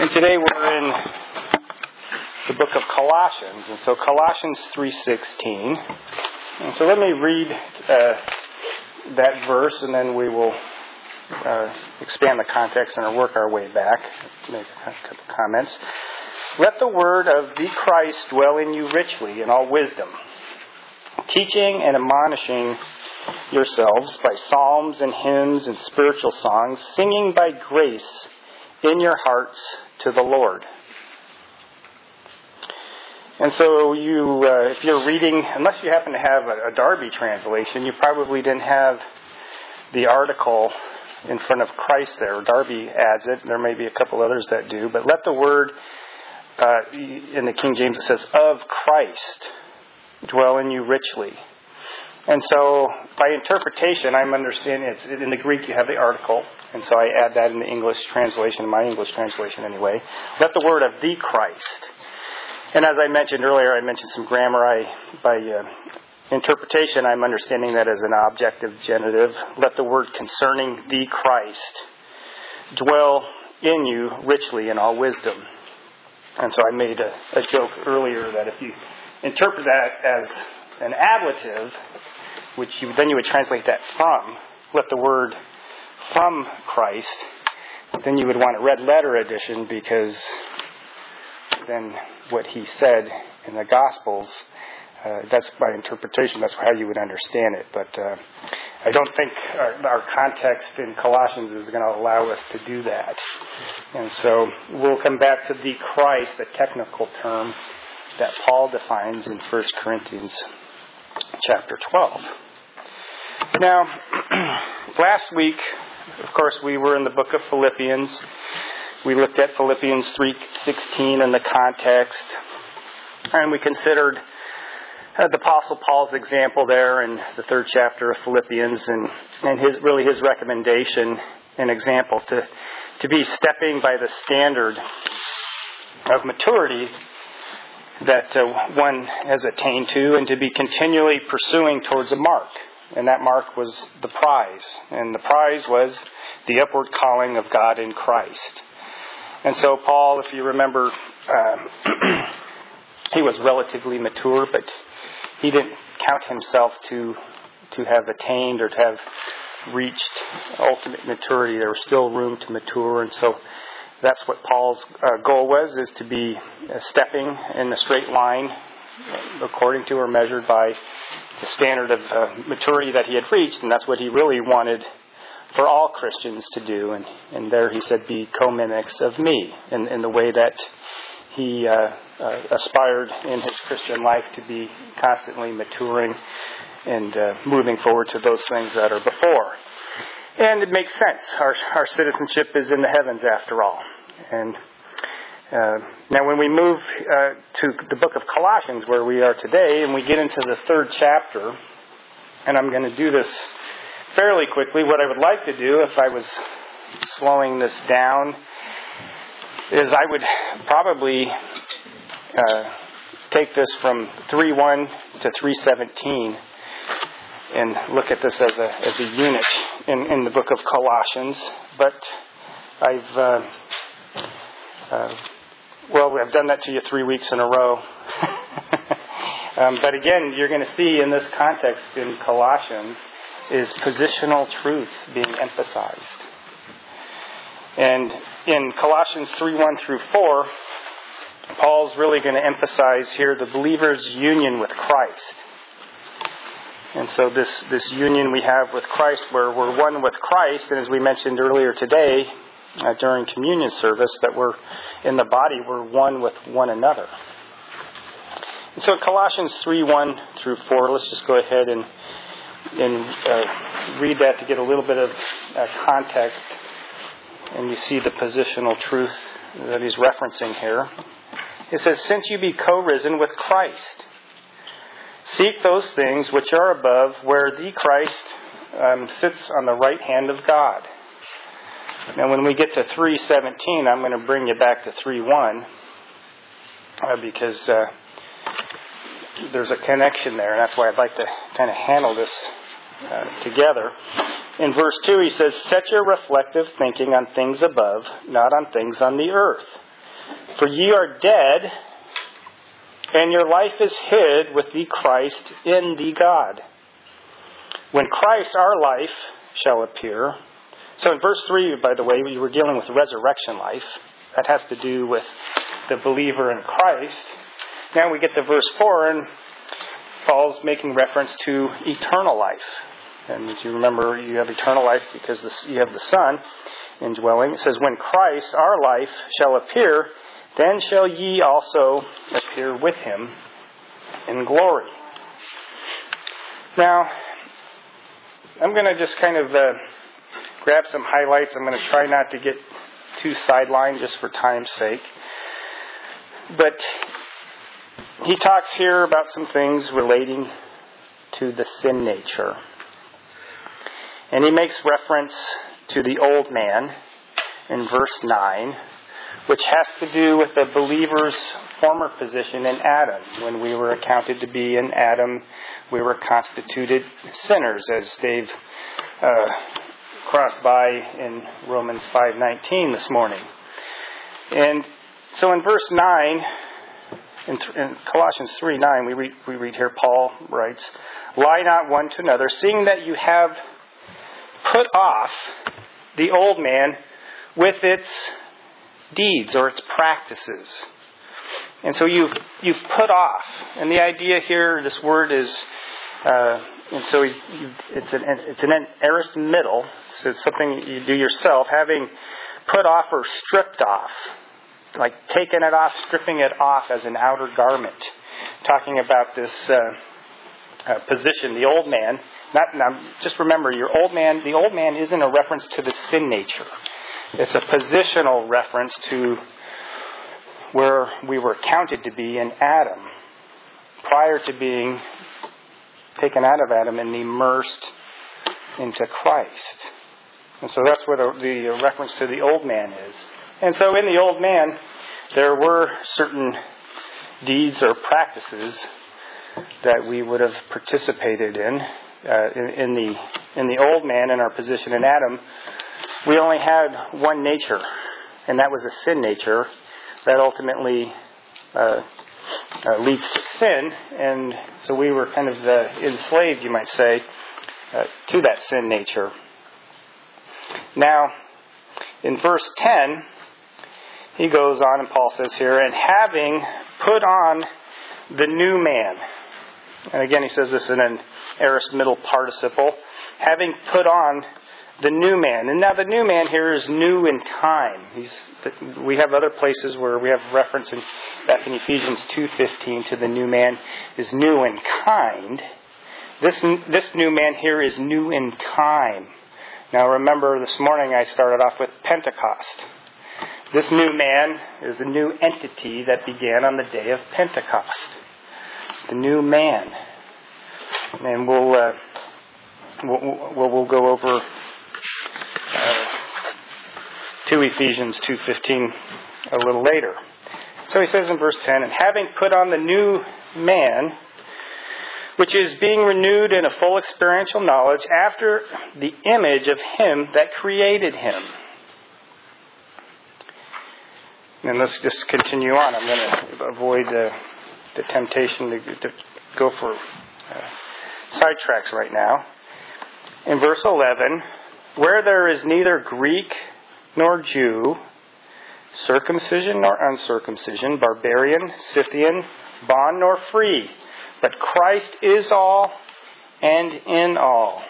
Today we're in the book of Colossians, and so Colossians 3:16. And so let me read that verse, and then we will expand the context and work our way back. Make a couple comments. Let the word of the Christ dwell in you richly in all wisdom, teaching and admonishing yourselves by psalms and hymns and spiritual songs, singing by grace in your hearts to the Lord. And so you, if you're reading, unless you happen to have a Darby translation, you probably didn't have the article in front of Christ there. Darby adds it. There may be a couple others that do. But let the word, in the King James it says, of Christ dwell in you richly. And so, by interpretation, I'm understanding, it's in the Greek you have the article, and so I add that in the English translation, my English translation anyway. Let the word of the Christ. And as I mentioned earlier, I mentioned some grammar. By interpretation, I'm understanding that as an objective genitive. Let the word concerning the Christ dwell in you richly in all wisdom. And so I made a joke earlier that if you interpret that as an ablative, then you would translate that from, let the word from Christ, then you would want a red letter edition, because then what he said in the Gospels, that's by interpretation, that's how you would understand it. But I don't think our context in Colossians is going to allow us to do that. And so we'll come back to the Christ, the technical term that Paul defines in 1 Corinthians chapter 12. Now, last week, of course, we were in the book of Philippians. We looked at Philippians 3:16 in the context, and we considered the Apostle Paul's example there in the 3rd chapter of Philippians, and his recommendation and example to be stepping by the standard of maturity that one has attained to, and to be continually pursuing towards a mark. And that mark was the prize. And the prize was the upward calling of God in Christ. And so Paul, if you remember, he was relatively mature, but he didn't count himself to have attained or to have reached ultimate maturity. There was still room to mature. And so that's what Paul's goal was, is to be stepping in a straight line according to or measured by the standard of maturity that he had reached. And that's what he really wanted for all Christians to do. And there he said, be co-mimics of me in the way that he aspired in his Christian life to be constantly maturing and moving forward to those things that are before. And it makes sense. Our citizenship is in the heavens after all. And now when we move to the book of Colossians, where we are today, and we get into the 3rd chapter, and I'm going to do this fairly quickly. What I would like to do, if I was slowing this down, is I would probably take this from 3:1 to 3:17 and look at this as a unit in the book of Colossians. But I've done that to you 3 weeks in a row. But again, you're going to see in this context in Colossians is positional truth being emphasized. And in Colossians 3:1 through 4, Paul's really going to emphasize here the believer's union with Christ. And so this union we have with Christ, where we're one with Christ, and as we mentioned earlier today, during communion service, that we're in the body, we're one with one another. And so Colossians 3:1 through 4, let's just go ahead and read that to get a little bit of context, and you see the positional truth that he's referencing here. It says, since you be co-risen with Christ, seek those things which are above, where the Christ sits on the right hand of God. Now, when we get to 3:17, I'm going to bring you back to 3:1 because there's a connection there, and that's why I'd like to kind of handle this together. In verse 2, he says, set your reflective thinking on things above, not on things on the earth. For ye are dead, and your life is hid with the Christ in the God. When Christ, our life, shall appear. So in verse 3, by the way, we were dealing with resurrection life. That has to do with the believer in Christ. Now we get to verse 4, and Paul's making reference to eternal life. And if you remember, you have eternal life because you have the Son indwelling. It says, when Christ, our life, shall appear, then shall ye also appear with him in glory. Now, I'm going to just kind of grab some highlights. I'm going to try not to get too sidelined just for time's sake. But he talks here about some things relating to the sin nature. And he makes reference to the old man in verse 9, which has to do with the believer's former position in Adam. When we were accounted to be in Adam, we were constituted sinners, as Dave crossed by in Romans 5:19 this morning. And so in verse 9, in Colossians 3:9, we read here, Paul writes, lie not one to another, seeing that you have put off the old man with its deeds or its practices. And so you've put off. And the idea here, this word is, and so it's an aorist middle. So it's something you do yourself, having put off or stripped off. Like taking it off, stripping it off as an outer garment. Talking about this position, the old man. Now, just remember, the old man isn't a reference to the sin nature. It's a positional reference to where we were counted to be in Adam, prior to being taken out of Adam and immersed into Christ. And so that's where the reference to the old man is. And so in the old man, there were certain deeds or practices that we would have participated in. In the old man, in our position in Adam, we only had one nature, and that was a sin nature that ultimately leads to sin. And so we were kind of enslaved, you might say, to that sin nature. Now, in verse 10, he goes on, and Paul says here, and having put on the new man. And again, he says this in an aorist middle participle. Having put on the new man. And now the new man here is new in time. We have other places where we have reference back in Ephesians 2:15 to the new man is new in kind. This new man here is new in time. Now remember, this morning I started off with Pentecost. This new man is a new entity that began on the day of Pentecost. The new man. And we'll go over to Ephesians 2:15 a little later. So he says in verse 10, and having put on the new man, which is being renewed in a full experiential knowledge after the image of him that created him. And let's just continue on. I'm going to avoid the temptation to go for sidetracks right now. In verse 11, where there is neither Greek nor Jew, circumcision nor uncircumcision, barbarian, Scythian, bond nor free, but Christ is all and in all.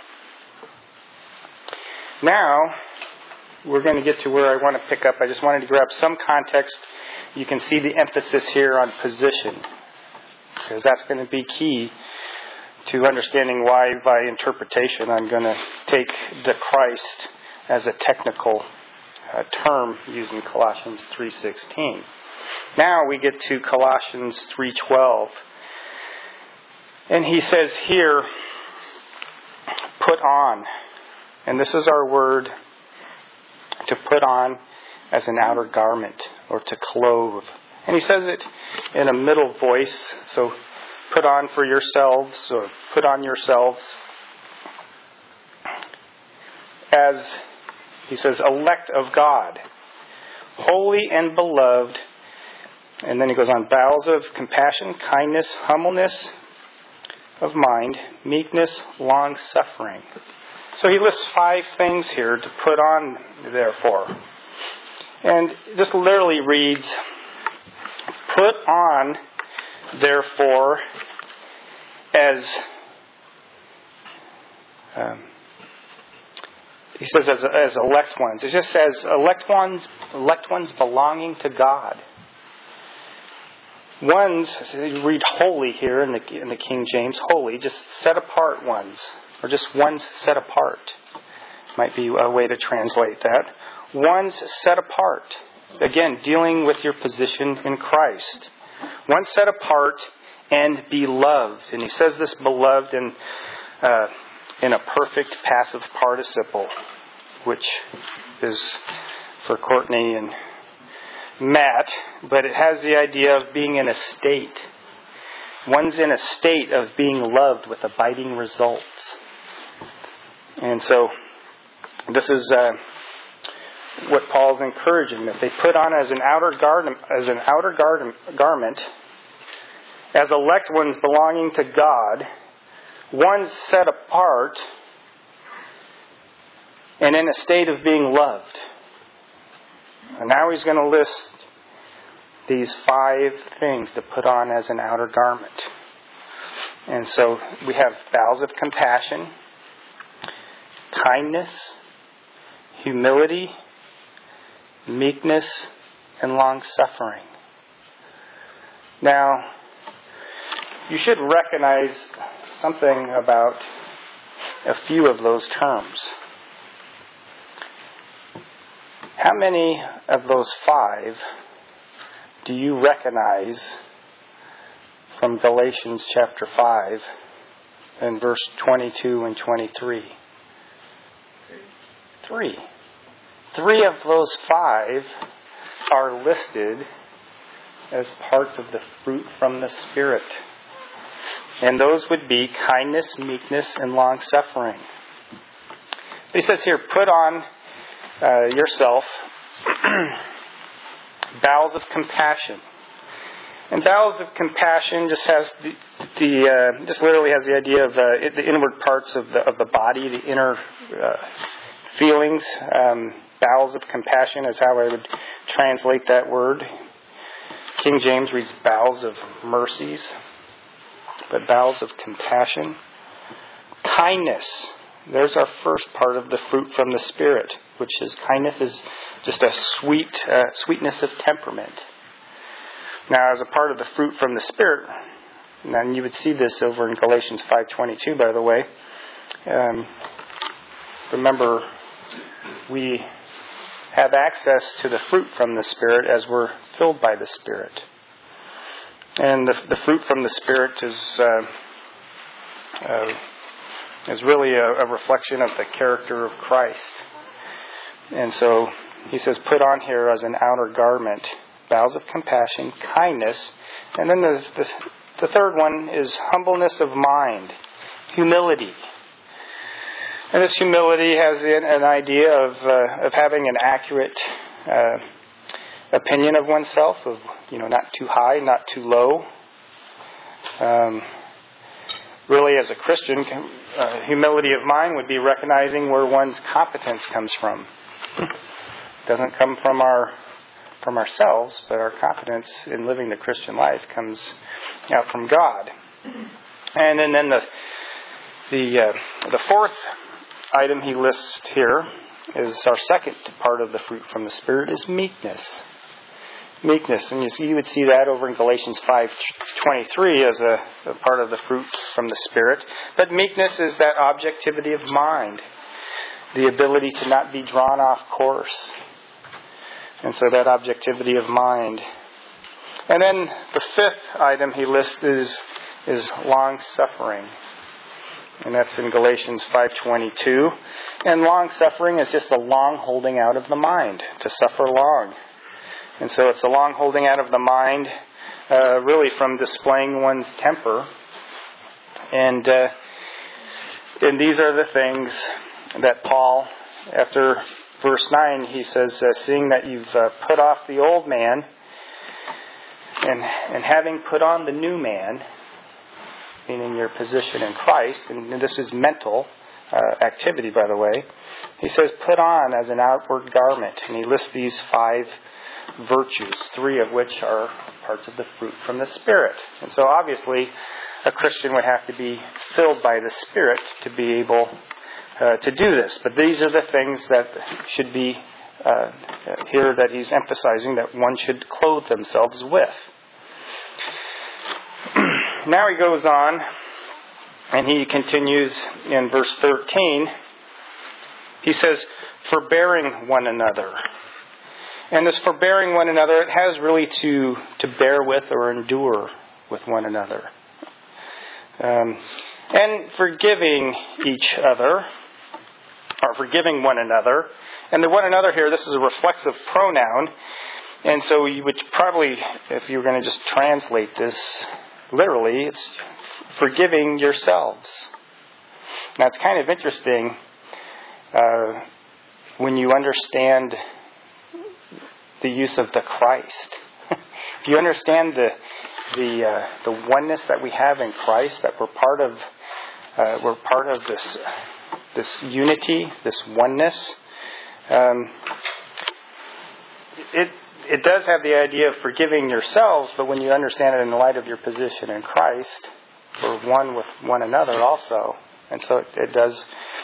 Now, we're going to get to where I want to pick up. I just wanted to grab some context. You can see the emphasis here on position, because that's going to be key to understanding why, by interpretation, I'm going to take the Christ as a technical term using Colossians 3:16. Now we get to Colossians 3:12. And he says here, put on. And this is our word, to put on as an outer garment, or to clothe. And he says it in a middle voice, so put on for yourselves, or put on yourselves, as he says, elect of God, holy and beloved, And then he goes on, bowels of compassion, kindness, humbleness of mind, meekness, long-suffering. So he lists 5 things here to put on, therefore. And just literally reads, put on, therefore, as... he says as elect ones. It just says elect ones belonging to God. Ones, you read holy here in the King James, holy, just set apart ones, or just ones set apart. Might be a way to translate that. Ones set apart. Again, dealing with your position in Christ. Ones set apart and beloved. And he says this beloved in a perfect passive participle, which is for Courtney and Matt, but it has the idea of being in a state. One's in a state of being loved with abiding results. And so this is what Paul's encouraging, that they put on as an outer garment, as elect ones belonging to God, one's set apart and in a state of being loved. And now he's going to list these 5 things to put on as an outer garment. And so we have bowels of compassion, kindness, humility, meekness, and long-suffering. Now, you should recognize something about a few of those terms. How many of those 5 do you recognize from Galatians chapter 5 and verse 22 and 23? 3. 3 of those 5 are listed as parts of the fruit from the Spirit. And those would be kindness, meekness, and long-suffering. He says here, put on yourself bowels of compassion. And bowels of compassion just has just literally has the idea of the inward parts of the body, the inner feelings. Bowels of compassion is how I would translate that word. King James reads bowels of mercies, but bowels of compassion. Kindness. There's our first part of the fruit from the Spirit, which is kindness is just a sweetness of temperament. Now, as a part of the fruit from the Spirit, and you would see this over in Galatians 5:22, by the way. Remember, we have access to the fruit from the Spirit as we're filled by the Spirit. And the fruit from the Spirit is really a reflection of the character of Christ. And so he says, put on here as an outer garment, bowels of compassion, kindness, and then the third one is humbleness of mind, humility. And this humility has an idea of having an accurate opinion of oneself, of not too high, not too low. Really, as a Christian, humility of mind would be recognizing where one's competence comes from. It doesn't come from ourselves, but our competence in living the Christian life comes out from God. And then the fourth item he lists here is our second part of the fruit from the Spirit is meekness. Meekness, and you would see that over in Galatians 5:23 as a part of the fruit from the Spirit. But meekness is that objectivity of mind, the ability to not be drawn off course. And so that objectivity of mind. And then the fifth item he lists is long-suffering. And that's in Galatians 5:22. And long-suffering is just the long holding out of the mind, to suffer long. And so it's a long holding out of the mind, really from displaying one's temper. And these are the things that Paul, after verse 9, he says, seeing that you've put off the old man And having put on the new man, meaning your position in Christ, and this is mental activity, by the way, he says put on as an outward garment. And he lists these 5 virtues, 3 of which are parts of the fruit from the Spirit. And so obviously a Christian would have to be filled by the Spirit to be able to do this. But these are the things that should be here that he's emphasizing that one should clothe themselves with. Now he goes on and he continues in verse 13. He says, forbearing one another. And this forbearing one another, it has really to bear with or endure with one another. And forgiving each other, or forgiving one another. And the one another here, this is a reflexive pronoun. And so you would probably, if you were going to just translate this literally, it's forgiving yourselves. Now it's kind of interesting when you understand the use of the Christ. If you understand the oneness that we have in Christ, that we're part of this unity, this oneness. It does have the idea of forgiving yourselves, but when you understand it in the light of your position in Christ, we're one with one another also, and so it does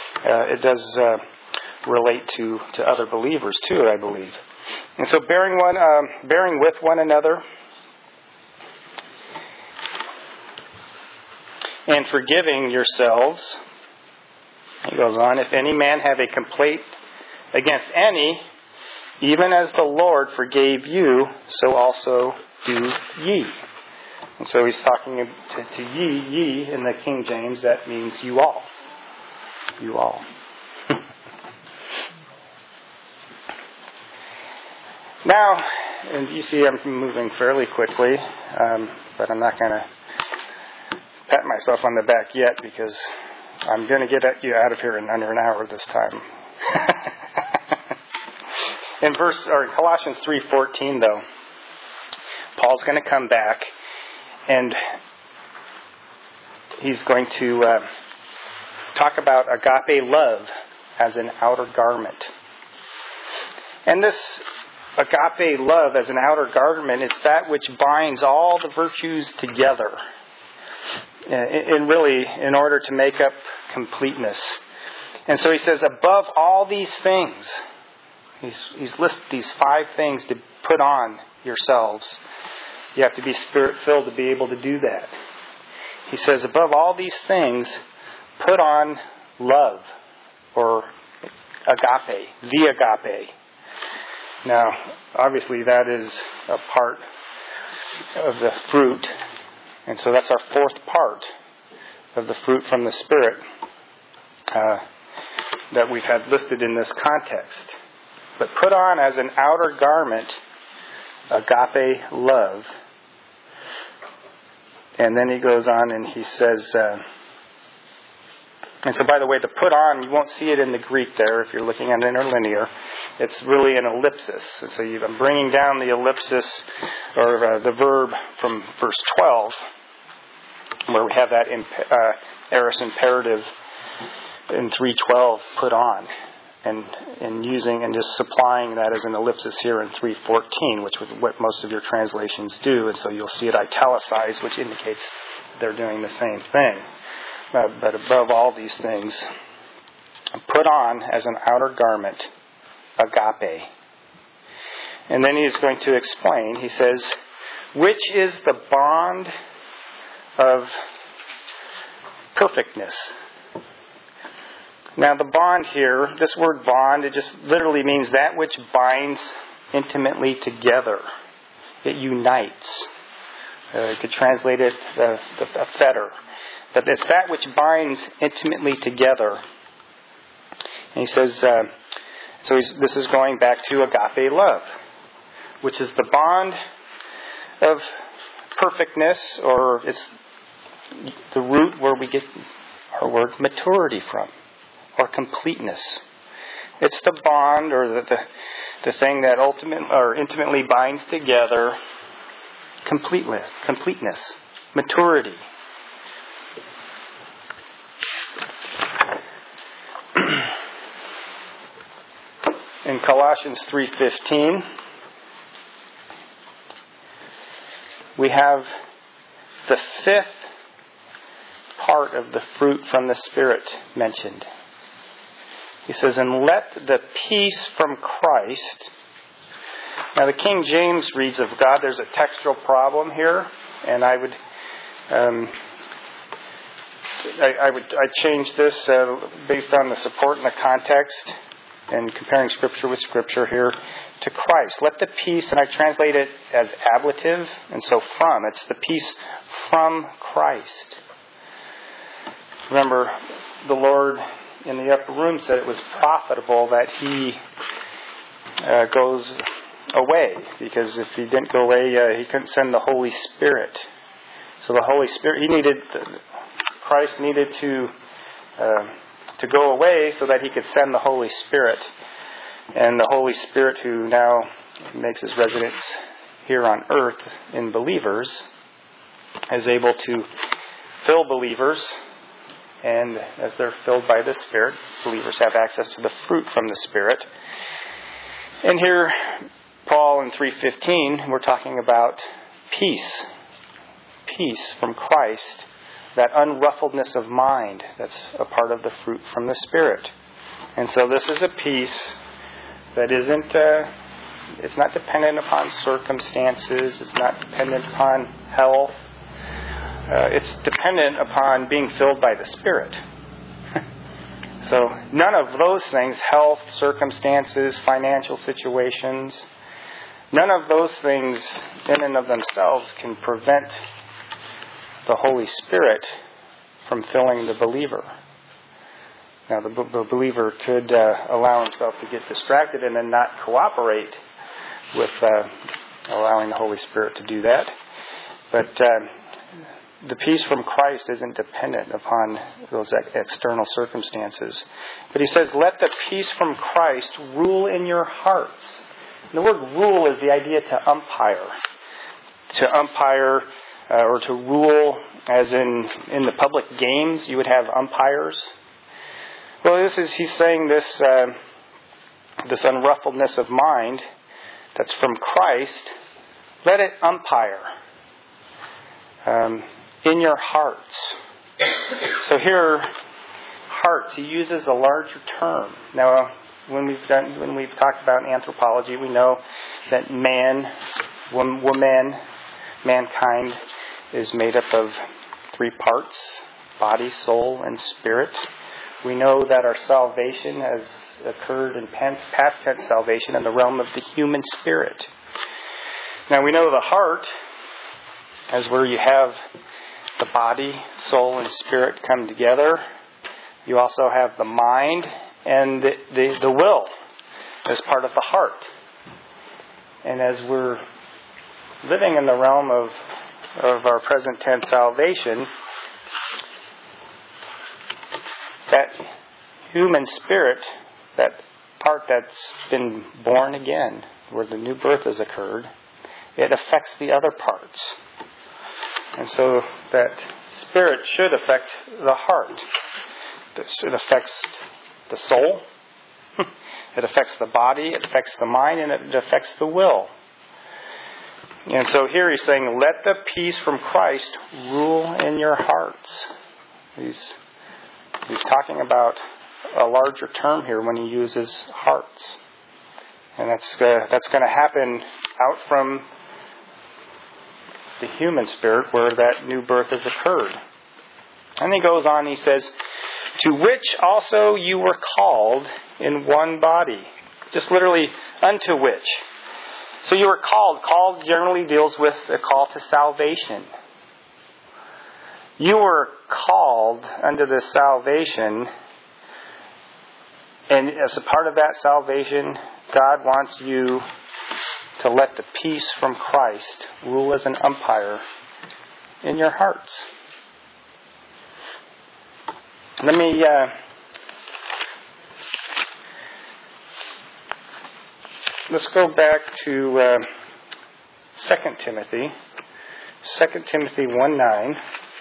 relate to other believers too, I believe. And so bearing with one another, and forgiving yourselves. He goes on, if any man have a complaint against any, even as the Lord forgave you, so also do ye. And so he's talking to ye in the King James. That means you all. You all. Now, and you see I'm moving fairly quickly, but I'm not going to pat myself on the back yet because I'm going to get you out of here in under an hour this time. In Colossians 3:14, though, Paul's going to come back and he's going to talk about agape love as an outer garment. And this agape love as an outer garment, it's that which binds all the virtues together. And really, in order to make up completeness. And so he says, above all these things, he's listed these 5 things to put on yourselves. You have to be Spirit-filled to be able to do that. He says, above all these things, put on love, or agape, the agape. Now, obviously that is a part of the fruit. And so that's our 4th part of the fruit from the Spirit that we've had listed in this context. But put on as an outer garment agape love. And then he goes on and he says, and so by the way, the put on, you won't see it in the Greek there if you're looking at interlinear. It's really an ellipsis. And so I'm bringing down the ellipsis, or the verb from verse 12, where we have that aorist imperative in 3:12 put on, and using and just supplying that as an ellipsis here in 3:14, which is what most of your translations do, and so you'll see it italicized, which indicates they're doing the same thing. But above all these things, put on as an outer garment agape. And then he's going to explain. He says, which is the bond of perfectness. Now the bond here, this word bond, it just literally means that which binds intimately together. It unites. You could translate it a fetter. But it's that which binds intimately together. And he says, this is going back to agape love, which is the bond of perfectness, or it's the root where we get our word maturity from, or completeness. It's the bond, or the thing that intimately binds together completeness, maturity. In Colossians 3:15, we have the fifth part of the fruit from the Spirit mentioned. He says, "And let the peace from Christ." Now the King James reads of God. There's a textual problem here, and I'd change this based on the support and the context, and comparing Scripture with Scripture here, to Christ. Let the peace, and I translate it as ablative, and so from. It's the peace from Christ. Remember, the Lord in the upper room said it was profitable that He goes away, because if He didn't go away, He couldn't send the Holy Spirit. So the Holy Spirit, Christ needed to go away so that He could send the Holy Spirit. And the Holy Spirit, who now makes His residence here on earth in believers, is able to fill believers. And as they're filled by the Spirit, believers have access to the fruit from the Spirit. And here, Paul in 3:15, we're talking about peace. Peace from Christ. That unruffledness of mind that's a part of the fruit from the Spirit. And so this is a peace that isn't, it's not dependent upon circumstances. It's not dependent upon health. It's dependent upon being filled by the Spirit. So none of those things, health, circumstances, financial situations, none of those things in and of themselves can prevent the Holy Spirit from filling the believer. Now, the believer could allow himself to get distracted and then not cooperate with allowing the Holy Spirit to do that. But the peace from Christ isn't dependent upon those external circumstances. But he says, let the peace from Christ rule in your hearts. And the word rule is the idea to umpire. To umpire or to rule, as in the public games, you would have umpires. Well, he's saying this unruffledness of mind that's from Christ, let it umpire in your hearts. So here, hearts, he uses a larger term. Now, when we've talked about anthropology, we know that mankind is made up of three parts: body, soul, and spirit. We know that our salvation has occurred in past tense salvation in the realm of the human spirit. Now we know the heart as where you have the body, soul, and spirit come together. You also have the mind and the will as part of the heart. And as we're living in the realm of our present tense salvation, that human spirit, that part that's been born again, where the new birth has occurred, it affects the other parts. And so that spirit should affect the heart. It affects the soul, it affects the body, it affects the mind, and it affects the will. And so here he's saying, let the peace from Christ rule in your hearts. He's talking about a larger term here when he uses hearts. And that's going to happen out from the human spirit where that new birth has occurred. And he goes on, he says, to which also you were called in one body. Just literally, unto which. So you were called. Called generally deals with a call to salvation. You were called unto this salvation, and as a part of that salvation, God wants you to let the peace from Christ rule as an umpire in your hearts. Let's go back to 2 Timothy 2 Timothy 1:9.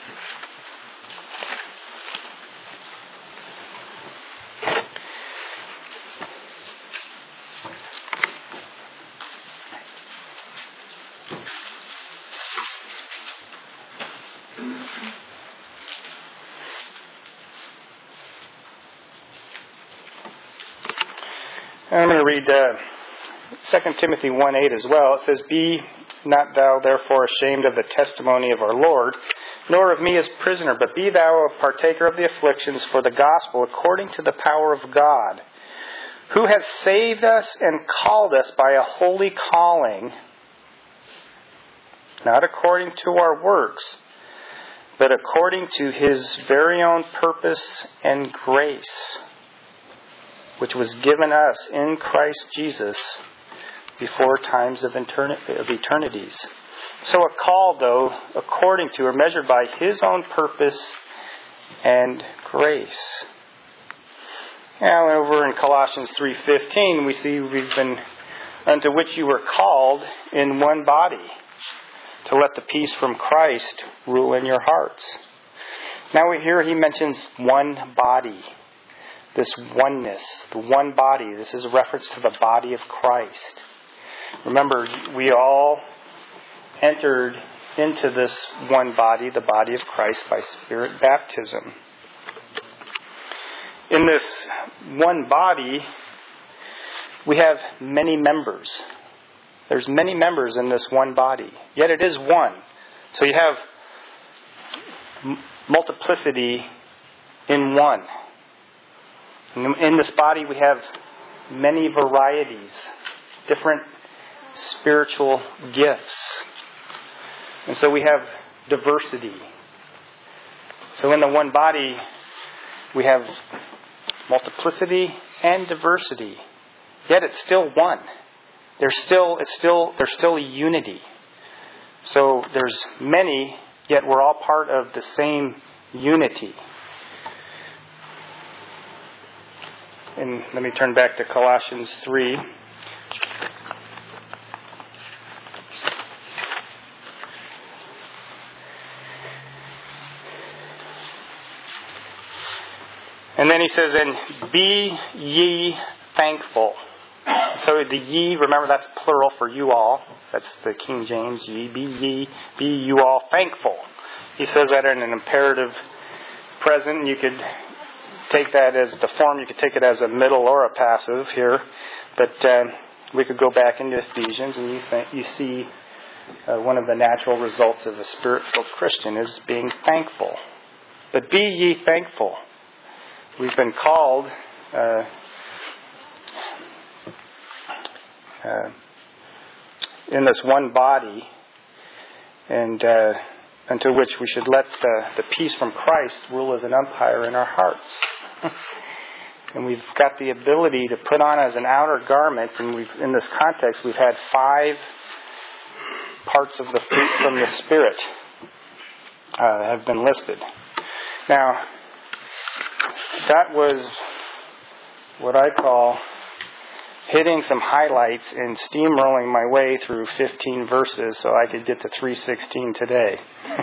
I'm going to read 2 Timothy 1:8 as well. It says, "Be not thou therefore ashamed of the testimony of our Lord, nor of me as prisoner, but be thou a partaker of the afflictions for the gospel according to the power of God, who has saved us and called us by a holy calling, not according to our works, but according to His very own purpose and grace, which was given us in Christ Jesus before times of eternities." So a call, though, according to or measured by His own purpose and grace. Now over in Colossians 3:15, we see we've been unto which you were called in one body, to let the peace from Christ rule in your hearts. Now here he mentions one body. This oneness, the one body. This is a reference to the body of Christ. Remember, we all entered into this one body, the body of Christ, by Spirit baptism. In this one body, we have many members. There's many members in this one body, yet it is one. So you have multiplicity in one. In this body we have many varieties, different spiritual gifts. And so we have diversity. So in the one body we have multiplicity and diversity. Yet it's still one. There's still a unity. So there's many, yet we're all part of the same unity. And let me turn back to Colossians 3. And then he says, "And be ye thankful." So the ye, remember that's plural for you all. That's the King James, ye, be you all thankful. He says that in an imperative present. You could take that as the form, you could take it as a middle or a passive here. But we could go back into Ephesians and you see one of the natural results of a Spirit-filled Christian is being thankful. But be ye thankful. We've been called in this one body, and unto which we should let the peace from Christ rule as an umpire in our hearts. And we've got the ability to put on as an outer garment, and in this context we've had 5 parts of the fruit from the Spirit have been listed. Now, that was what I call hitting some highlights and steamrolling my way through 15 verses so I could get to 3:16 today.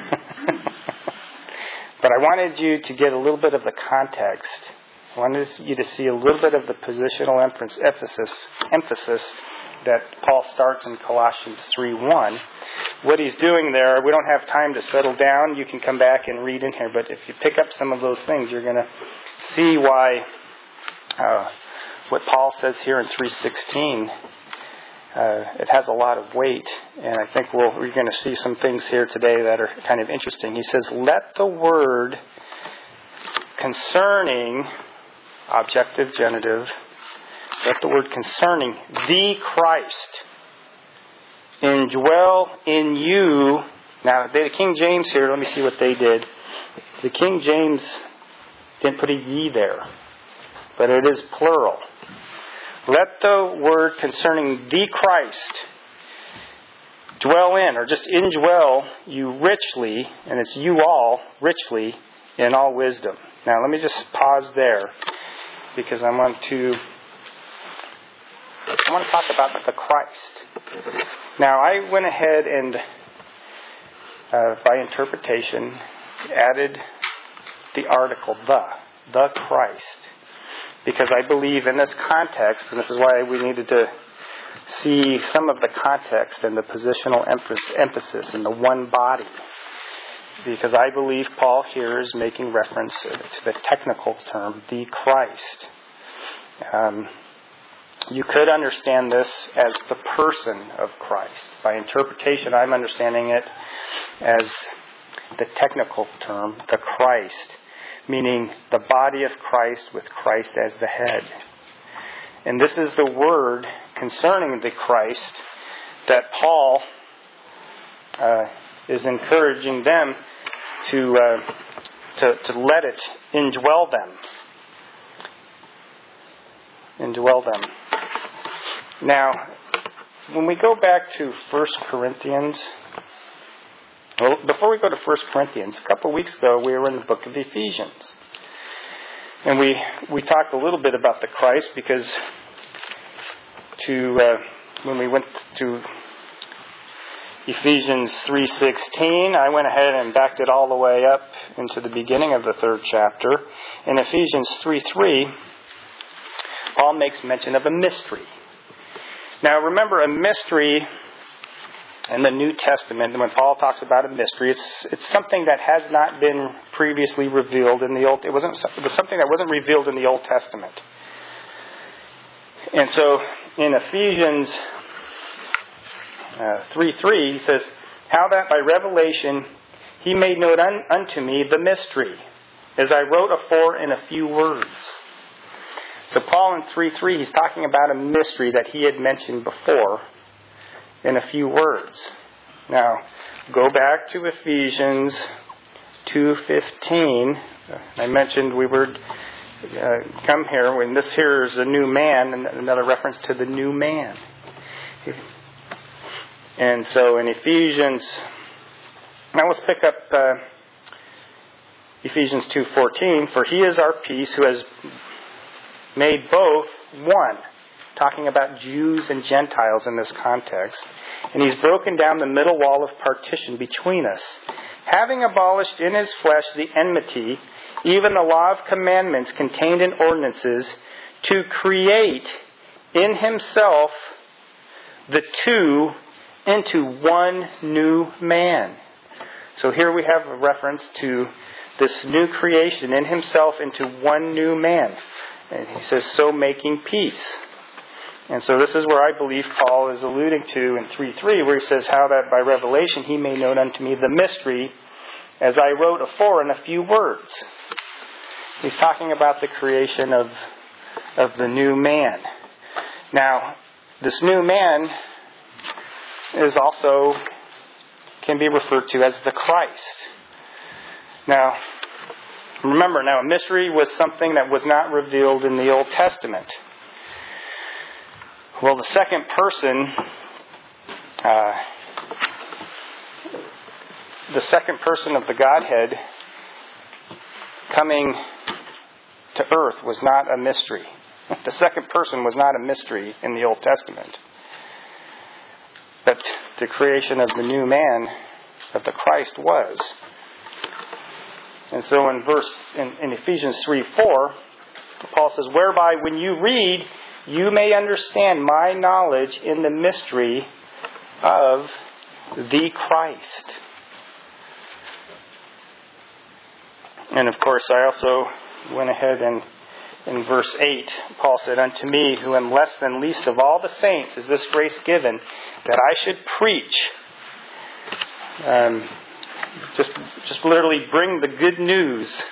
But I wanted you to get a little bit of the context. I wanted you to see a little bit of the positional emphasis that Paul starts in Colossians 3:1. What he's doing there, we don't have time to settle down. You can come back and read in here. But if you pick up some of those things, you're going to see why what Paul says here in 3:16, it has a lot of weight. And I think we're going to see some things here today that are kind of interesting. He says, "Let the word concerning," objective, genitive, "let the word concerning the Christ indwell in you." Now, the King James here, let me see what they did. The King James didn't put a ye there, but it is plural. "Let the word concerning the Christ dwell in," or just indwell you richly, and it's you all, richly, in all wisdom. Now, let me just pause there, because I want to talk about the Christ. Now, I went ahead and by interpretation, added the article the Christ. Because I believe in this context, and this is why we needed to see some of the context and the positional emphasis in the one body. Because I believe Paul here is making reference to the technical term, the Christ. You could understand this as the person of Christ. By interpretation, I'm understanding it as the technical term, the Christ, meaning the body of Christ with Christ as the head. And this is the word concerning the Christ that Paul is encouraging them to let it indwell them. Indwell them. Now, when we go back to 1 Corinthians, well, before we go to 1 Corinthians, a couple of weeks ago we were in the book of Ephesians. And we talked a little bit about the Christ because when we went to Ephesians 3:16, I went ahead and backed it all the way up into the beginning of the 3rd chapter. In Ephesians 3:3, Paul makes mention of a mystery. Now remember, a mystery in the New Testament, when Paul talks about a mystery, it's something that has not been previously revealed in the Old. It was something that wasn't revealed in the Old Testament. And so in Ephesians 3:3, he says, "How that by revelation he made known unto me the mystery, as I wrote afore in a few words." So Paul in 3:3, he's talking about a mystery that he had mentioned before in a few words. Now, go back to Ephesians 2:15. I mentioned we would come here when this here is a new man, and another reference to the new man. And so in Ephesians, now let's pick up Ephesians 2:14. "For he is our peace, who has made both one," talking about Jews and Gentiles in this context. "And he's broken down the middle wall of partition between us, having abolished in his flesh the enmity, even the law of commandments contained in ordinances, to create in himself the two into one new man." So here we have a reference to this new creation in himself into one new man. And he says, "so making peace." And so this is where I believe Paul is alluding to in 3:3, where he says, "How that by revelation he made known unto me the mystery, as I wrote afore in a few words." He's talking about the creation of the new man. Now, this new man is also can be referred to as the Christ. Now, remember, a mystery was something that was not revealed in the Old Testament. Well, the second person, of the Godhead coming to earth was not a mystery. The second person was not a mystery in the Old Testament. But the creation of the new man, of the Christ, was. And so in Ephesians 3:4, Paul says, "Whereby when you read, you may understand my knowledge in the mystery of the Christ." And of course, I also went ahead and in verse 8, Paul said, "Unto me, who am less than least of all the saints, is this grace given, that I should preach." Just literally bring the good news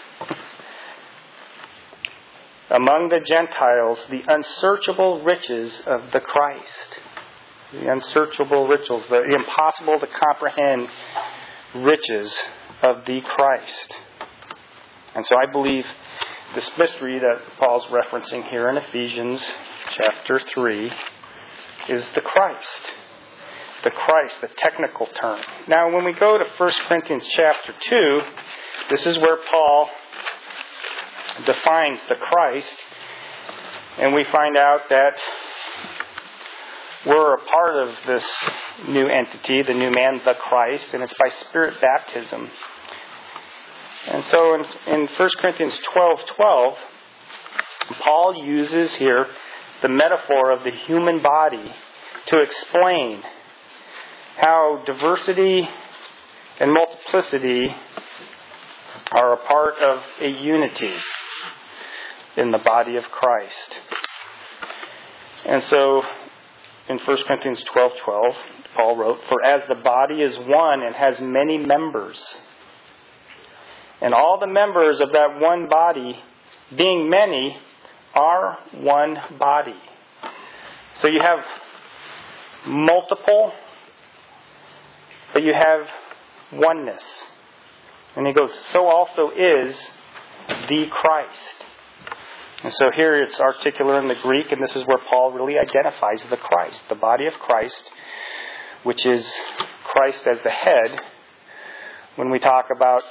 among the Gentiles, the unsearchable riches of the Christ. The unsearchable riches, the impossible to comprehend riches of the Christ. And so I believe this mystery that Paul's referencing here in Ephesians chapter 3 is the Christ. The Christ, the technical term. Now, when we go to 1 Corinthians chapter 2, this is where Paul defines the Christ, and we find out that we're a part of this new entity, the new man, the Christ, and it's by Spirit baptism. And so in 1 Corinthians 12:12, Paul uses here the metaphor of the human body to explain how diversity and multiplicity are a part of a unity in the body of Christ. And so in 1 Corinthians 12:12, Paul wrote, "For as the body is one and has many members, and all the members of that one body, being many, are one body." So you have multiple, but you have oneness. And he goes, so also is the Christ. And so here it's articular in the Greek, and this is where Paul really identifies the Christ, the body of Christ, which is Christ as the head. When we talk about,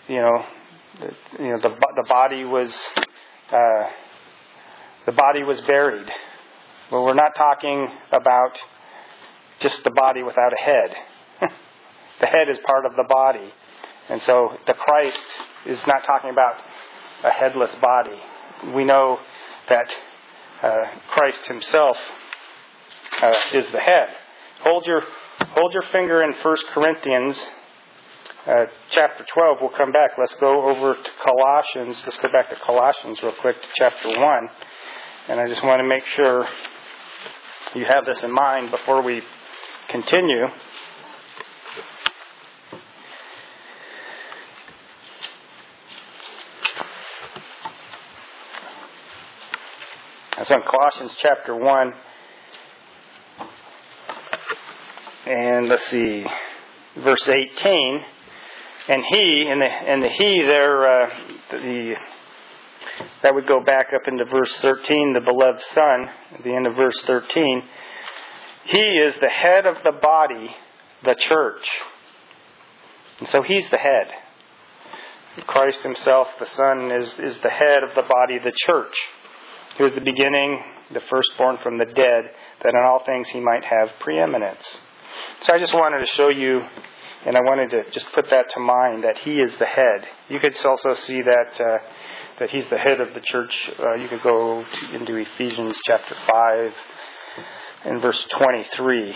the body was buried. Well, we're not talking about just the body without a head. The head is part of the body. And so the Christ is not talking about a headless body. We know that Christ himself is the head. Hold your finger in 1 Corinthians chapter 12. We'll come back. Let's go over to Colossians. Let's go back to Colossians real quick to chapter 1. And I just want to make sure you have this in mind before we continue. So in Colossians chapter 1, and let's see, verse 18, and he, and the he there, that would go back up into verse 13, the beloved Son, at the end of verse 13. He is the head of the body, the church. And so he's the head. Christ himself, the Son, is the head of the body, the church. He was the beginning, the firstborn from the dead, that in all things he might have preeminence. So I just wanted to show you, and I wanted to just put that to mind, that he is the head. You could also see that he's the head of the church. You could go into Ephesians chapter 5 and verse 23.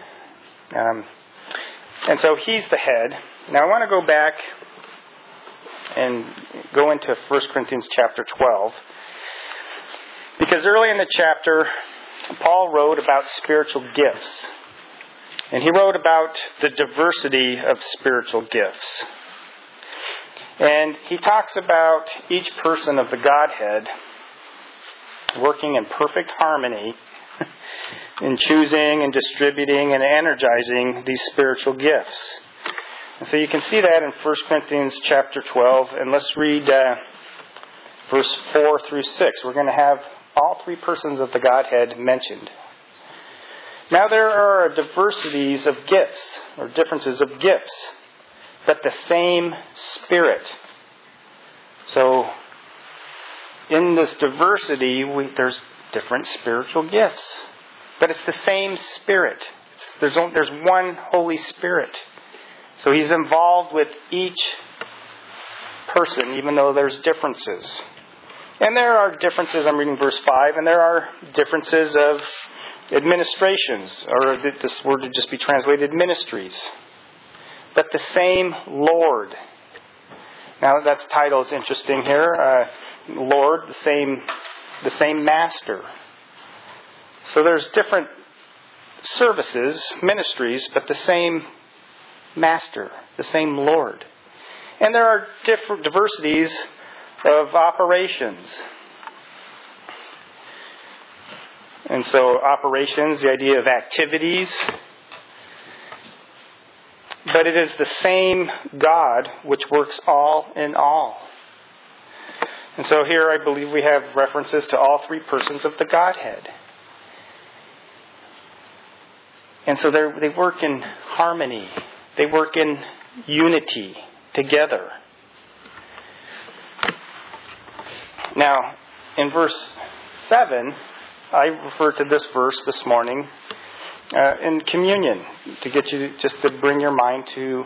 And so he's the head. Now I want to go back and go into 1 Corinthians chapter 12. Because early in the chapter, Paul wrote about spiritual gifts. And he wrote about the diversity of spiritual gifts. And he talks about each person of the Godhead working in perfect harmony in choosing and distributing and energizing these spiritual gifts. And so you can see that in 1 Corinthians chapter 12. And let's read verse 4 through 6. We're going to have all three persons of the Godhead mentioned. Now there are diversities of gifts, or differences of gifts, but the same Spirit. So in this diversity, there's different spiritual gifts, but it's the same Spirit. There's one Holy Spirit. So He's involved with each person, even though there's differences. And there are differences, I'm reading verse 5, and there are differences of administrations, or this word would just be translated ministries. But the same Lord. Now that title is interesting here. Lord, the same Master. So there's different services, ministries, but the same Master, the same Lord. And there are different diversities of operations. And so operations, the idea of activities. But it is the same God which works all in all. And so here I believe we have references to all three persons of the Godhead. And so they work in harmony. They work in unity together. Now, in verse 7, I referred to this verse this morning in communion, to get you just to bring your mind to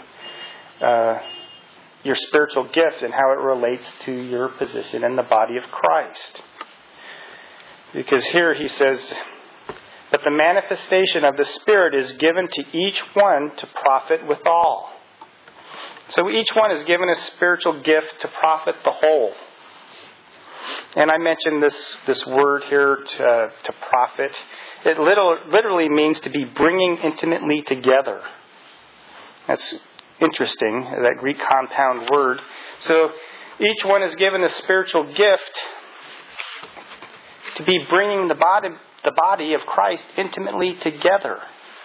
your spiritual gift and how it relates to your position in the body of Christ. Because here he says, but the manifestation of the Spirit is given to each one to profit withal. So each one is given a spiritual gift to profit the whole. And I mentioned this word here, to profit. It literally means to be bringing intimately together. That's interesting, that Greek compound word. So each one is given a spiritual gift to be bringing the body of Christ intimately together.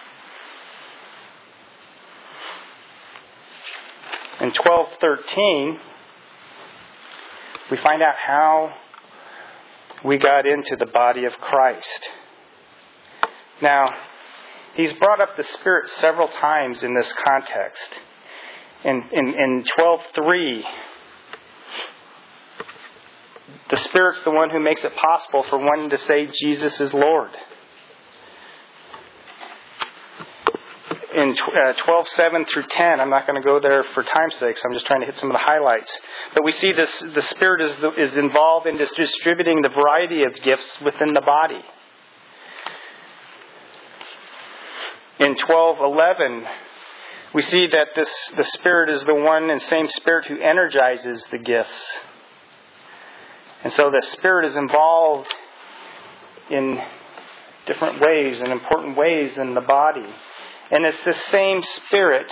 In 12:13, we find out how we got into the body of Christ. Now, he's brought up the Spirit several times in this context. In 12:3, the Spirit's the one who makes it possible for one to say Jesus is Lord. In 12:7 through 10, I'm not going to go there for time's sake, so I'm just trying to hit some of the highlights. But we see the Spirit is involved in distributing the variety of gifts within the body. In 12:11, we see that the Spirit is the one and same Spirit who energizes the gifts. And so the Spirit is involved in different ways and important ways in the body. And it's the same Spirit.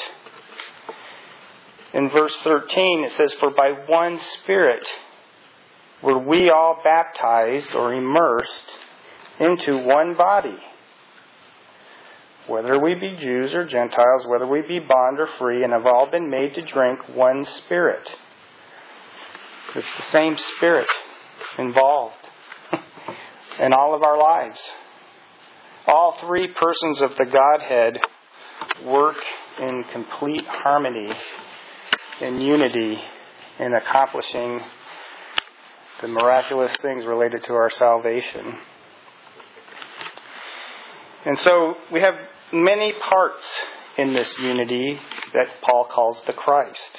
In verse 13 it says, for by one Spirit were we all baptized or immersed into one body. Whether we be Jews or Gentiles, whether we be bond or free, and have all been made to drink one Spirit. It's the same Spirit involved in all of our lives. All three persons of the Godhead work in complete harmony and unity in accomplishing the miraculous things related to our salvation. And so we have many parts in this unity that Paul calls the Christ.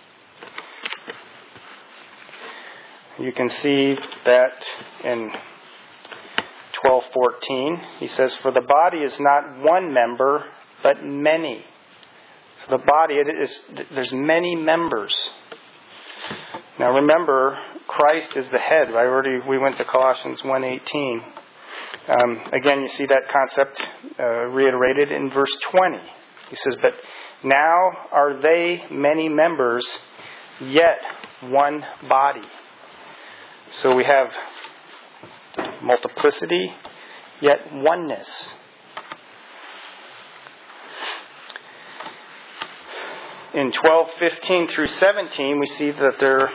You can see that in 12:14, he says, for the body is not one member, but many. So the body, there's many members. Now remember, Christ is the head. We went to Colossians 1:18. Again, you see that concept reiterated in verse 20. He says, but now are they many members, yet one body. So we have multiplicity, yet oneness. In 12:15 through 17, we see that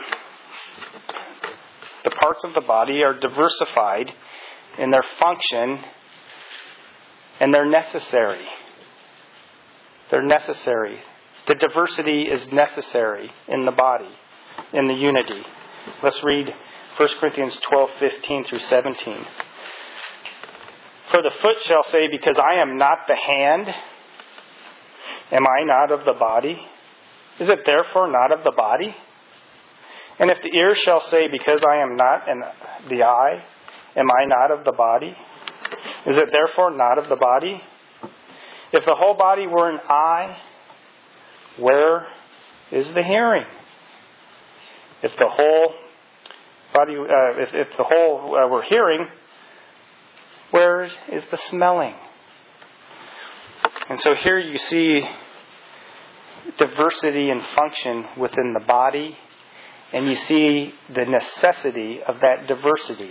the parts of the body are diversified in their function, and they're necessary. They're necessary. The diversity is necessary in the body, in the unity. Let's read 1 Corinthians 12:15 through 17. For the foot shall say, because I am not the hand, am I not of the body? Is it therefore not of the body? And if the ear shall say, because I am not the eye, am I not of the body? Is it therefore not of the body? If the whole body were an eye, where is the hearing? If the whole body, if the whole were hearing, where is the smelling? And so here you see diversity and function within the body, and you see the necessity of that diversity.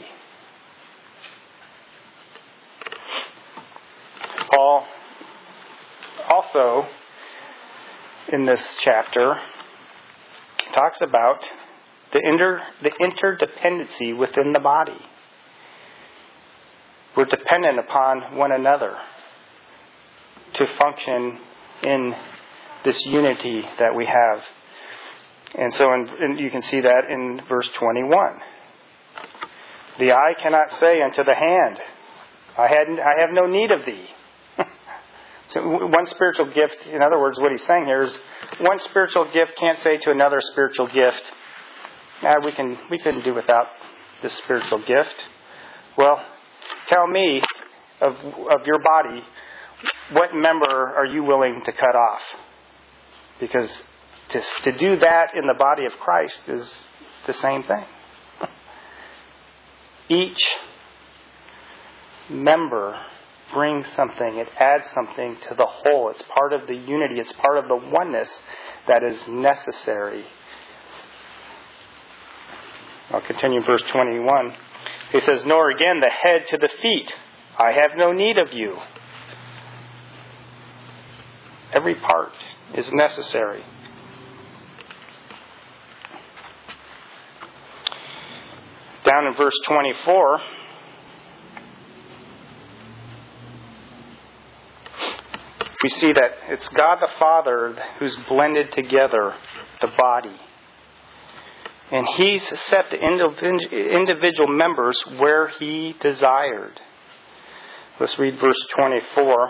Paul also, in this chapter, talks about the interdependency within the body. We're dependent upon one another to function in this unity that we have. And so you can see that in verse 21. The eye cannot say unto the hand, I have no need of thee. So one spiritual gift, in other words, what he's saying here is one spiritual gift can't say to another spiritual gift, we couldn't do without this spiritual gift. Well, tell me of your body, what member are you willing to cut off? Because to do that in the body of Christ is the same thing. Each member brings something. It adds something to the whole. It's part of the unity. It's part of the oneness that is necessary. I'll continue verse 21. He says, nor again the head to the feet. I have no need of you. Every part is necessary. Down in verse 24, we see that it's God the Father who's blended together the body. And He's set the individual members where He desired. Let's read verse 24.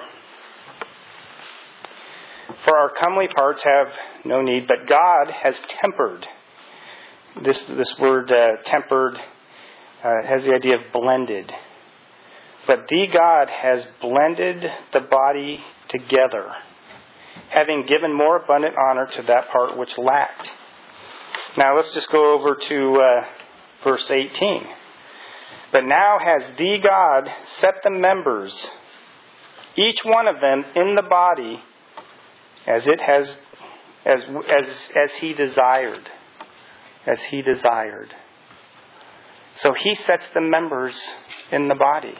For our comely parts have no need, but God has tempered. This word tempered has the idea of blended. But the God has blended the body together, having given more abundant honor to that part which lacked. Now let's just go over to verse 18. But now has the God set the members, each one of them in the body, as it has, as He desired, as He desired. So He sets the members in the body.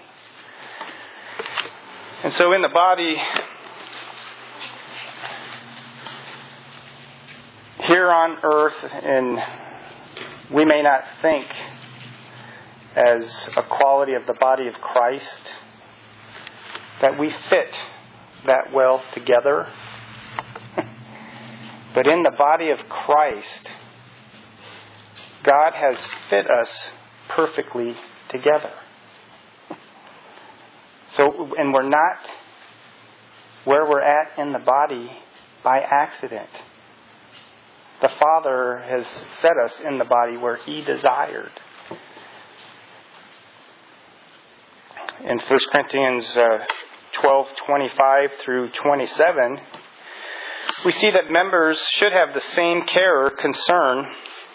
And so in the body, here on earth, and we may not think as a quality of the body of Christ that we fit that well together. But in the body of Christ, God has fit us perfectly together. So, and we're not where we're at in the body by accident. The Father has set us in the body where He desired. In 1 Corinthians 12:25 through 27, we see that members should have the same care or concern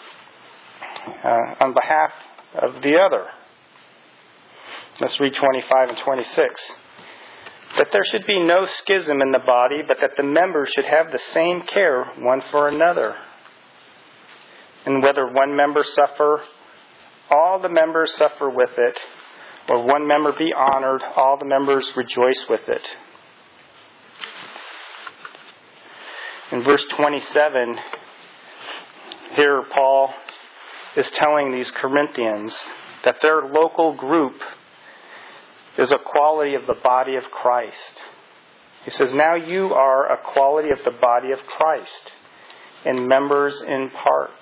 on behalf of the other. Let's read 25 and 26. That there should be no schism in the body, but that the members should have the same care one for another. And whether one member suffer, all the members suffer with it, or one member be honored, all the members rejoice with it. In verse 27, here Paul is telling these Corinthians that their local group is a quality of the body of Christ. He says, now you are a quality of the body of Christ, and members in part.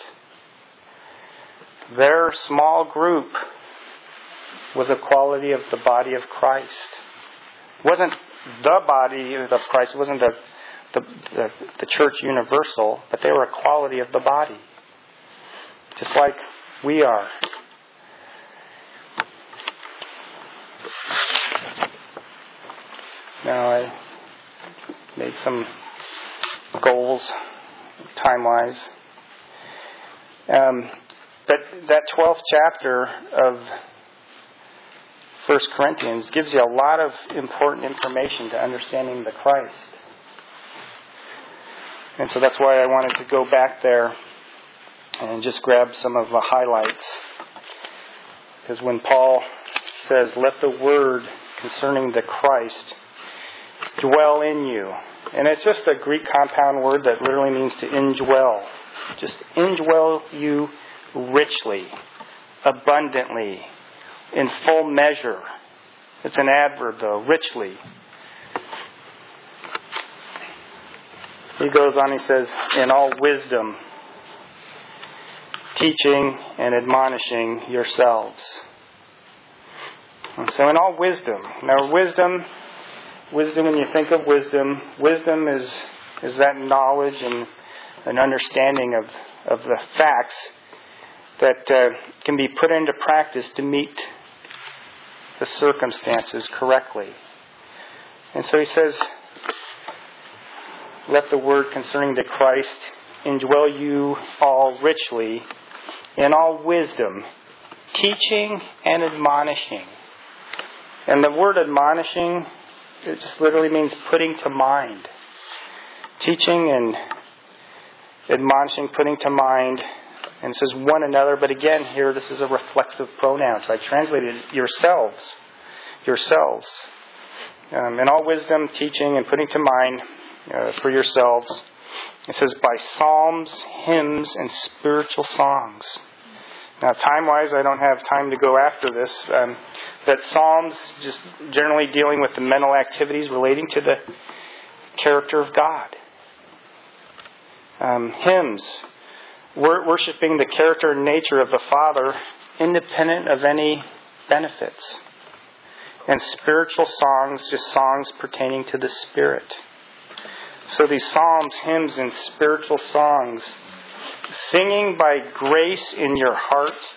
Their small group was a quality of the body of Christ. It wasn't the body of Christ, it wasn't the church universal, but they were a quality of the body. Just like we are. Now I made some goals, time-wise. But that 12th chapter of 1 Corinthians gives you a lot of important information to understanding the Christ. And so that's why I wanted to go back there and just grab some of the highlights. Because when Paul says, let the word concerning the Christ dwell in you. And it's just a Greek compound word that literally means to indwell. Just indwell you richly, abundantly, in full measure. It's an adverb though, richly. He goes on, he says, in all wisdom, teaching and admonishing yourselves. And so in all wisdom. Now wisdom Wisdom, when you think of wisdom, wisdom is that knowledge and an understanding of the facts that can be put into practice to meet the circumstances correctly. And so he says, let the word concerning the Christ indwell you all richly in all wisdom, teaching and admonishing. And the word admonishing, it just literally means putting to mind. Teaching and admonishing, putting to mind. And it says one another, but again here this is a reflexive pronoun. So I translated yourselves. Yourselves. In all wisdom, teaching and putting to mind for yourselves. It says by psalms, hymns, and spiritual songs. Now time-wise I don't have time to go after this. But psalms just generally dealing with the mental activities relating to the character of God. Hymns, worshipping the character and nature of the Father independent of any benefits. And spiritual songs, just songs pertaining to the Spirit. So these psalms, hymns, and spiritual songs, singing by grace in your hearts.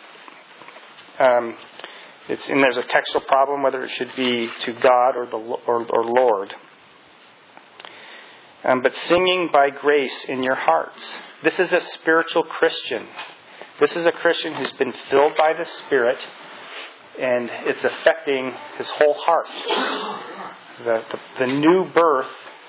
There's a textual problem whether it should be to God or Lord. But singing by grace in your hearts. This is a spiritual Christian. This is a Christian who's been filled by the Spirit, and it's affecting his whole heart. The new birth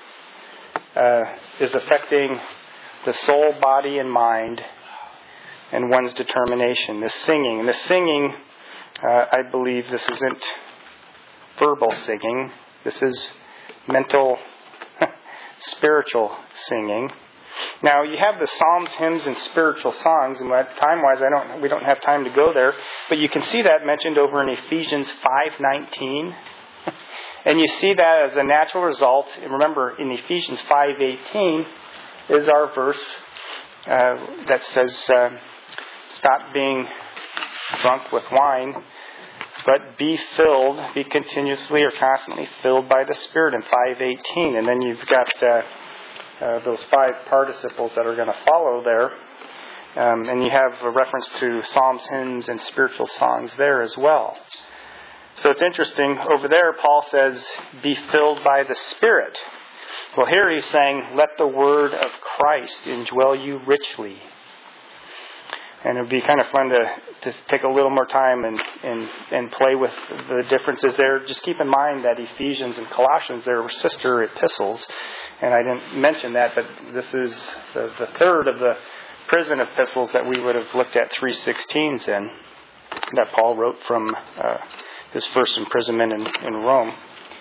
is affecting the soul, body, and mind, and one's determination. The singing, I believe this isn't verbal singing. This is mental, spiritual singing. Now you have the psalms, hymns, and spiritual songs, and time-wise, we don't have time to go there. But you can see that mentioned over in Ephesians 5:19, and you see that as a natural result. And remember, in Ephesians 5:18 is our verse that says, "Stop being drunk with wine, but be continuously or constantly filled by the Spirit," in 5:18. And then you've got those 5 participles that are going to follow there. And you have a reference to psalms, hymns, and spiritual songs there as well. So it's interesting. Over there, Paul says, be filled by the Spirit. Well, here he's saying, let the word of Christ indwell you richly. And it would be kind of fun to take a little more time and play with the differences there. Just keep in mind that Ephesians and Colossians, they were sister epistles. And I didn't mention that, but this is the third of the prison epistles that we would have looked at 3:16s in, that Paul wrote from his first imprisonment in Rome.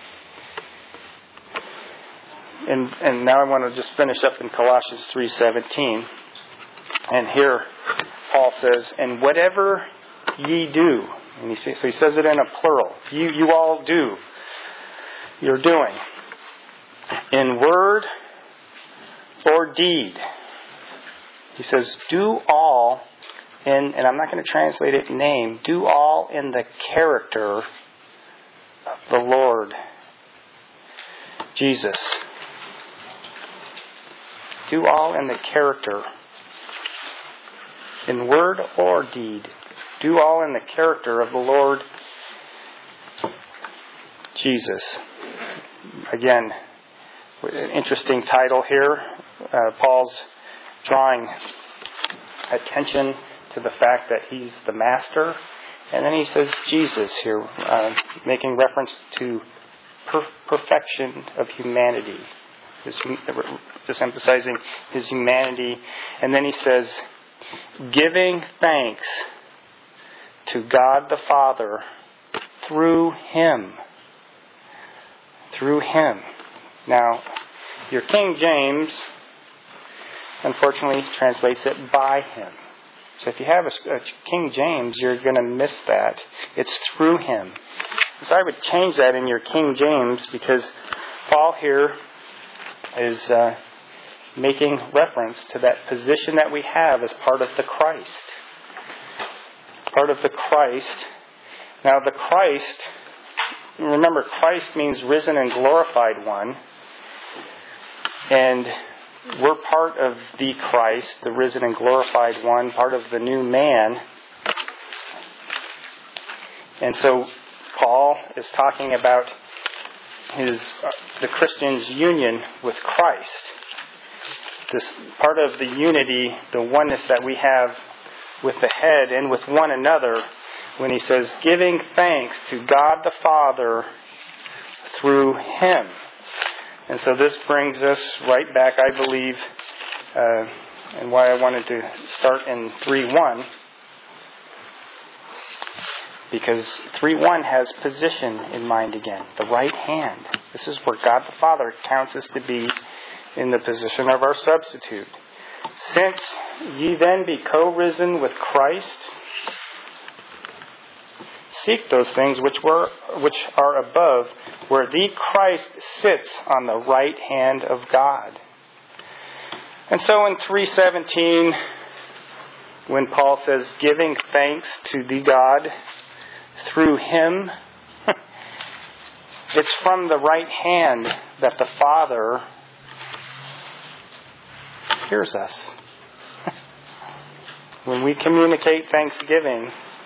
And now I want to just finish up in Colossians 3:17. And here Paul says, and whatever ye do, and so he says it in a plural, you all do, you're doing, in word or deed. He says, do all in, and I'm not going to translate it in name, do all in the character of the Lord Jesus. Do all in the character, in word or deed. Do all in the character of the Lord Jesus. Again, an interesting title here. Paul's drawing attention to the fact that he's the master. And then he says Jesus here, making reference to perfection of humanity. Just emphasizing his humanity. And then he says, giving thanks to God the Father through Him. Through Him. Now, your King James, unfortunately, translates it by Him. So if you have a King James, you're going to miss that. It's through Him. So I would change that in your King James, because Paul here is making reference to that position that we have as part of the Christ. Part of the Christ. Now the Christ, remember, Christ means risen and glorified one. And we're part of the Christ, the risen and glorified one, part of the new man. And so Paul is talking about the Christian's union with Christ. This part of the unity, the oneness that we have with the head and with one another, when he says, giving thanks to God the Father through Him. And so this brings us right back, I believe, and why I wanted to start in 3:1. Because 3:1 has position in mind again. The right hand. This is where God the Father counts us to be in the position of our substitute. Since ye then be co-risen with Christ, seek those things which are above, where the Christ sits on the right hand of God. And so in 3:17, when Paul says, giving thanks to the God through Him, it's from the right hand that the Father hears us. When we communicate thanksgiving,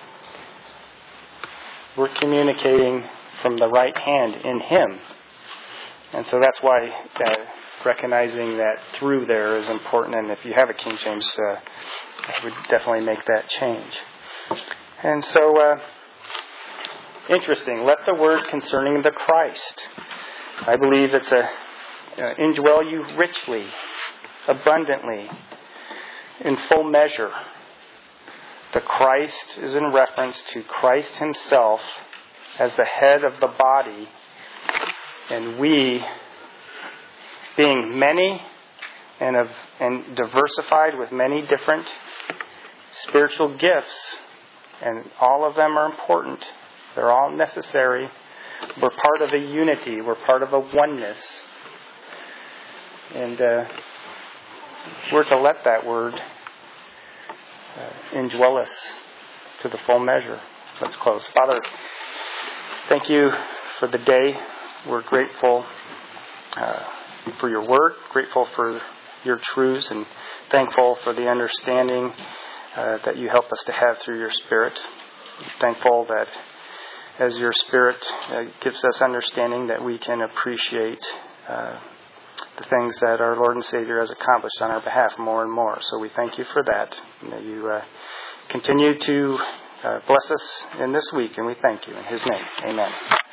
we're communicating from the right hand in Him. And so that's why recognizing that through there is important. And if you have a King James, I would definitely make that change. And so, interesting. Let the word concerning the Christ. I believe it's indwell you richly, abundantly, in full measure. The Christ is in reference to Christ Himself as the head of the body, and we, being many and diversified with many different spiritual gifts, and all of them are important. They're all necessary. We're part of a unity. We're part of a oneness. And we're to let that word indwell us to the full measure. Let's close. Father, thank you for the day. We're grateful for your word, grateful for your truths, and thankful for the understanding that you help us to have through your Spirit. Thankful that as your Spirit gives us understanding, that we can appreciate the things that our Lord and Savior has accomplished on our behalf more and more. So we thank you for that. May you continue to bless us in this week, and we thank you. In His name, amen.